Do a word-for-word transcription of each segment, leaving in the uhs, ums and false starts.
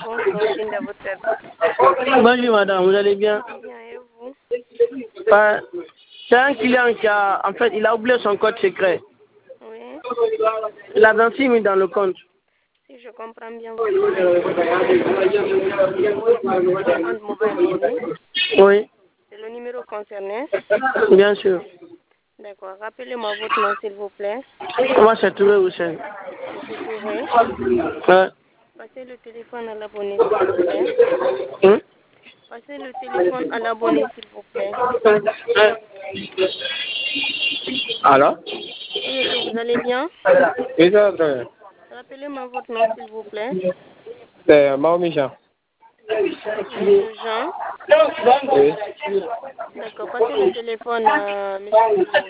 Bonjour, Linda, votre aide. Bonjour madame, vous allez bien? Bien, et vous? Euh, C'est un client qui a, en fait, il a oublié son code secret. Oui. Il a vingt-six mille dans le compte. Si je comprends bien, vous avez le numéro de compte mobile money. Oui, C'est le numéro concerné. bien sûr. D'accord. Rappelez-moi votre nom, s'il vous plaît. Moi, c'est Touré Hussein. Monsieur Touré. Ouais. Passez le téléphone à l'abonné, s'il vous plaît. Hum? Passez le téléphone à l'abonné, s'il vous plaît. Alors? Oui, monsieur, vous allez bien? Oui, ça va très bien. Rappelez-moi votre nom, s'il vous plaît. C'est Maomi Jean. Monsieur Jean. Oui. D'accord. Passez le téléphone à monsieur,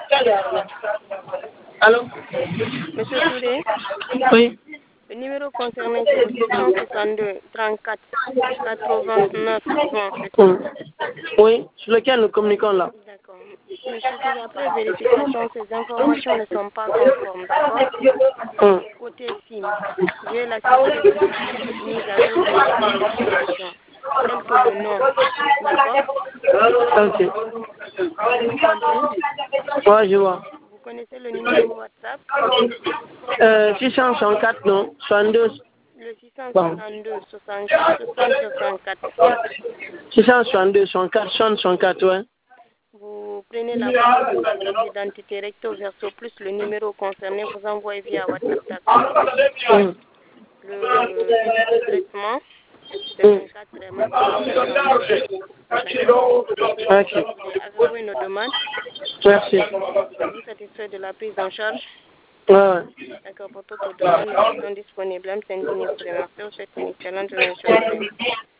Allô? monsieur Touré. Oui. Le numéro concerné, c'est le six cent soixante-deux trente-quatre quatre-vingt-neuf vingt, c'est ça? Hum. Oui, sur lequel nous communiquons là. D'accord. Monsieur Touré, après vérification, ces informations ne sont pas conformes, d'accord? Hum. Côté SIM, veuillez la sécurité mise à jour de votre information, telle que le nom, d'accord? Ok. Avez-vous compris? Ouais, je vois. Vous connaissez le numéro WhatsApp? Euh, six cent soixante-quatre, non? soixante-deux. Le six cent Bon. soixante-deux soixante-quatre soixante soixante-quatre. six cent soixante-deux, soixante-quatre, soixante, soixante-quatre, ouais. Vous prenez la photo de votre carte d'identité recto verso plus le numéro concerné, vous envoyez via WhatsApp, d'accord? Hum. Le début de traitement, c'est Hum. vingt-quatre heures, maximum quarante heures. D'accord? Ok. Et avez-vous une demande? Merci. Êtes-vous satisfait de la prise en charge? Ouais, ouais. D'accord, pour toute demande, nous restons disponibles. M. Sentini vous remercie. Vous souhaite une excellente journée, monsieur Touré.